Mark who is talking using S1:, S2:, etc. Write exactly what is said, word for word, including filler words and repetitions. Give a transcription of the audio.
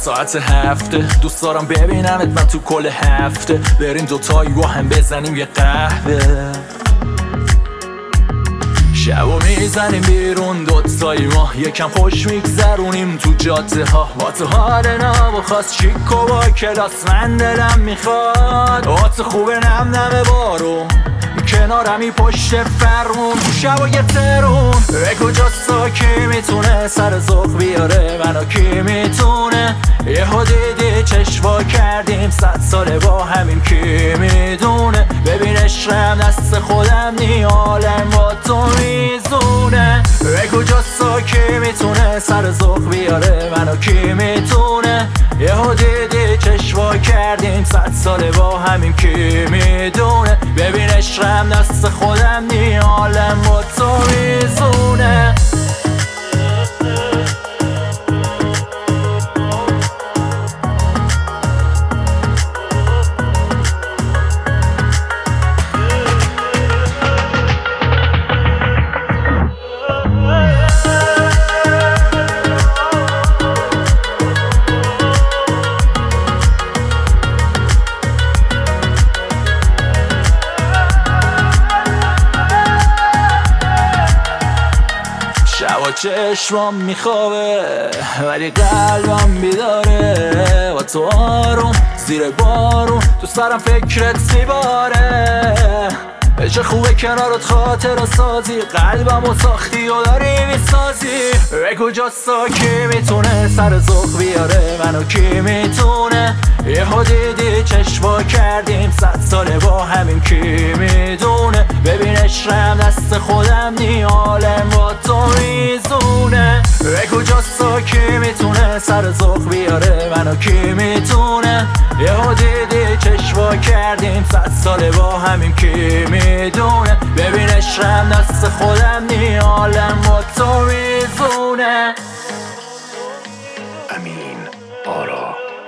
S1: ساعت هفته دوست دارم ببینمت من تو کل هفته، بریم دوتایی با هم بزنیم یه قهوه. شبو میزنیم بیرون دوتایی ما یکم خوش میگذرونیم تو جاده ها. با تو حال ناب خواست چیک و با کلاس من دلم میخواد. آت خوبه نم نم بارون کنارمی پشت فرمون تو شبای ترون. به کجاستا کی میتونه سر ذوق بیاره منو کی میتونه. یه ها دیدی چشوا کردیم صد ساله با همین کی میدونه. ببین عشقم دست خودم نی عالم با تو میزونه. به کجاستا کی میتونه سر ذوق بیاره منو کی میتونه. یه ها دیدی چشوا کردیم صد ساله با همین کی میدونه. ببین عشقم دست خودم نی عالم با تو میزونه. شبا چشمام میخوابه ولی قلبم بیداره. با تو آروم زیر بارون تو سرم فکرت میباره. چه خوبه کنارت خاطر سازی قلبم و ساختی و داری میسازی. به کجاستا کی میتونه سر ذوق بیاره منو کی میتونه. یه ها دیدی چشوا کردیم صد ساله با همین کی میدونه. ببین عشقم دست خودم نی عالم با تو میزونه. به کجاستا کی میتونه سر ذوق بیاره منو کی میتونه. یه ها دیدی چشوا کردیم صد ساله با همین کی میدونه. ببین عشقم دست خودم نی عالم با تو میزونه.
S2: امین آرا